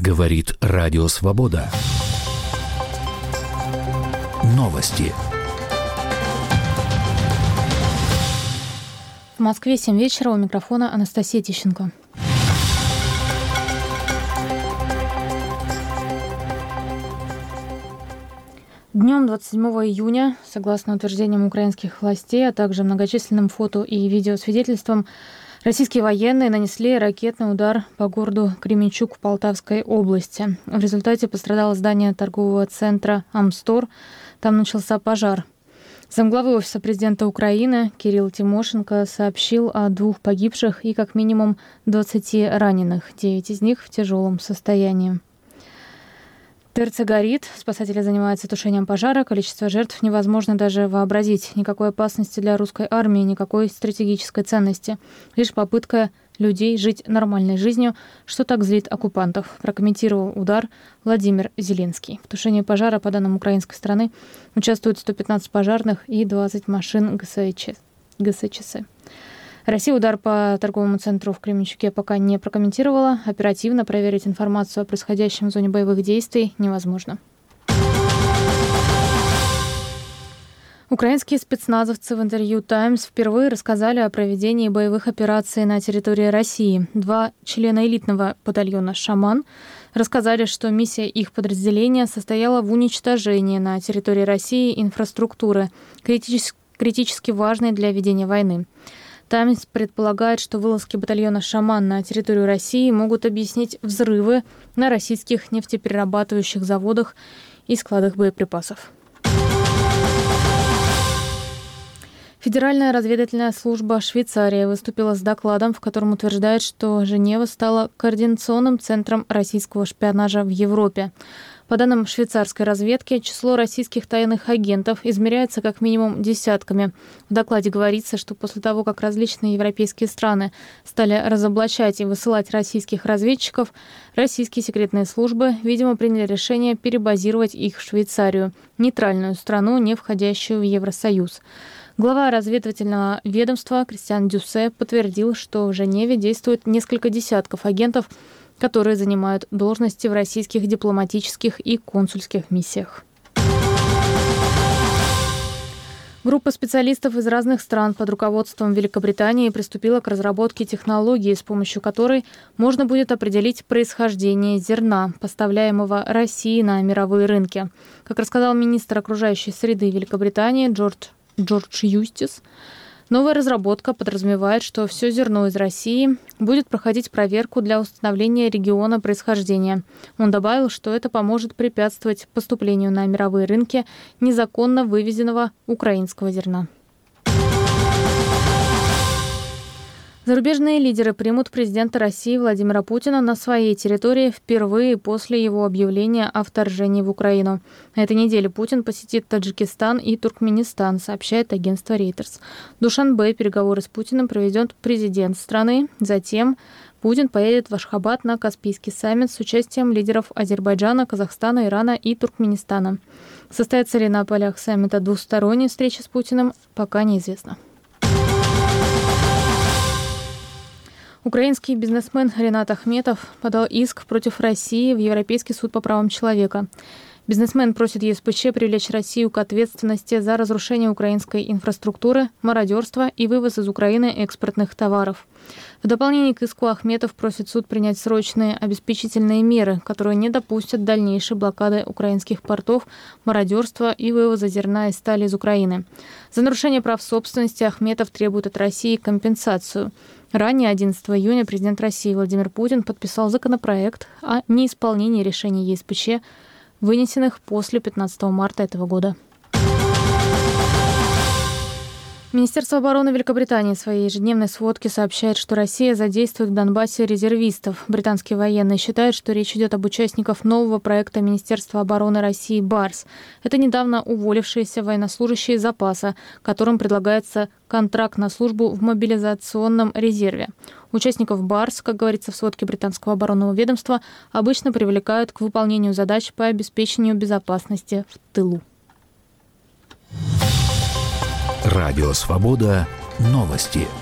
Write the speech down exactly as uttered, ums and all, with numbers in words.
Говорит Радио Свобода. Новости. В Москве семь вечера, у микрофона Анастасия Тищенко. Днем двадцать седьмого июня, согласно утверждениям украинских властей, а также многочисленным фото и видеосвидетельствам, российские военные нанесли ракетный удар по городу Кременчуг в Полтавской области. В результате пострадало здание торгового центра «Амстор». Там начался пожар. Замглавы Офиса президента Украины Кирилл Тимошенко сообщил о двух погибших и как минимум двадцати раненых, девять из них в тяжелом состоянии. ТРЦ горит, спасатели занимаются тушением пожара, количество жертв невозможно даже вообразить. Никакой опасности для русской армии, никакой стратегической ценности. Лишь попытка людей жить нормальной жизнью, что так злит оккупантов, прокомментировал удар Владимир Зеленский. В тушении пожара, по данным украинской стороны, участвуют сто пятнадцать пожарных и двадцать машин ГСЧС. Россия удар по торговому центру в Кременчуге пока не прокомментировала. Оперативно проверить информацию о происходящем в зоне боевых действий невозможно. Украинские спецназовцы в интервью «Таймс» впервые рассказали о проведении боевых операций на территории России. Два члена элитного батальона «Шаман» рассказали, что миссия их подразделения состояла в уничтожении на территории России инфраструктуры, критически, критически важной для ведения войны. «Таймс» предполагает, что вылазки батальона «Шаман» на территорию России могут объяснить взрывы на российских нефтеперерабатывающих заводах и складах боеприпасов. Федеральная разведывательная служба Швейцарии выступила с докладом, в котором утверждает, что Женева стала координационным центром российского шпионажа в Европе. По данным швейцарской разведки, число российских тайных агентов измеряется как минимум десятками. В докладе говорится, что после того, как различные европейские страны стали разоблачать и высылать российских разведчиков, российские секретные службы, видимо, приняли решение перебазировать их в Швейцарию, нейтральную страну, не входящую в Евросоюз. Глава разведывательного ведомства Кристиан Дюссе подтвердил, что в Женеве действует несколько десятков агентов, которые занимают должности в российских дипломатических и консульских миссиях. Группа специалистов из разных стран под руководством Великобритании приступила к разработке технологии, с помощью которой можно будет определить происхождение зерна, поставляемого России на мировые рынки. Как рассказал министр окружающей среды Великобритании Джордж, Джордж Юстис, новая разработка подразумевает, что все зерно из России будет проходить проверку для установления региона происхождения. Он добавил, что это поможет препятствовать поступлению на мировые рынки незаконно вывезенного украинского зерна. Зарубежные лидеры примут президента России Владимира Путина на своей территории впервые после его объявления о вторжении в Украину. На этой неделе Путин посетит Таджикистан и Туркменистан, сообщает агентство Reuters. В Душанбе переговоры с Путиным проведет президент страны. Затем Путин поедет в Ашхабад на Каспийский саммит с участием лидеров Азербайджана, Казахстана, Ирана и Туркменистана. Состоится ли на полях саммита двусторонняя встреча с Путиным, пока неизвестно. Украинский бизнесмен Ринат Ахметов подал иск против России в Европейский суд по правам человека. Бизнесмен просит ЕСПЧ привлечь Россию к ответственности за разрушение украинской инфраструктуры, мародерство и вывоз из Украины экспортных товаров. В дополнение к иску Ахметов просит суд принять срочные обеспечительные меры, которые не допустят дальнейшей блокады украинских портов, мародерства и вывоза зерна и стали из Украины. За нарушение прав собственности Ахметов требует от России компенсацию. Ранее, одиннадцатого июня, президент России Владимир Путин подписал законопроект о неисполнении решений ЕСПЧ, вынесенных после пятнадцатого марта этого года. Министерство обороны Великобритании в своей ежедневной сводке сообщает, что Россия задействует в Донбассе резервистов. Британские военные считают, что речь идет об участниках нового проекта Министерства обороны России «Барс». Это недавно уволившиеся военнослужащие запаса, которым предлагается контракт на службу в мобилизационном резерве. Участников «Барс», как говорится в сводке британского оборонного ведомства, обычно привлекают к выполнению задач по обеспечению безопасности в тылу. Радио Свобода. Новости.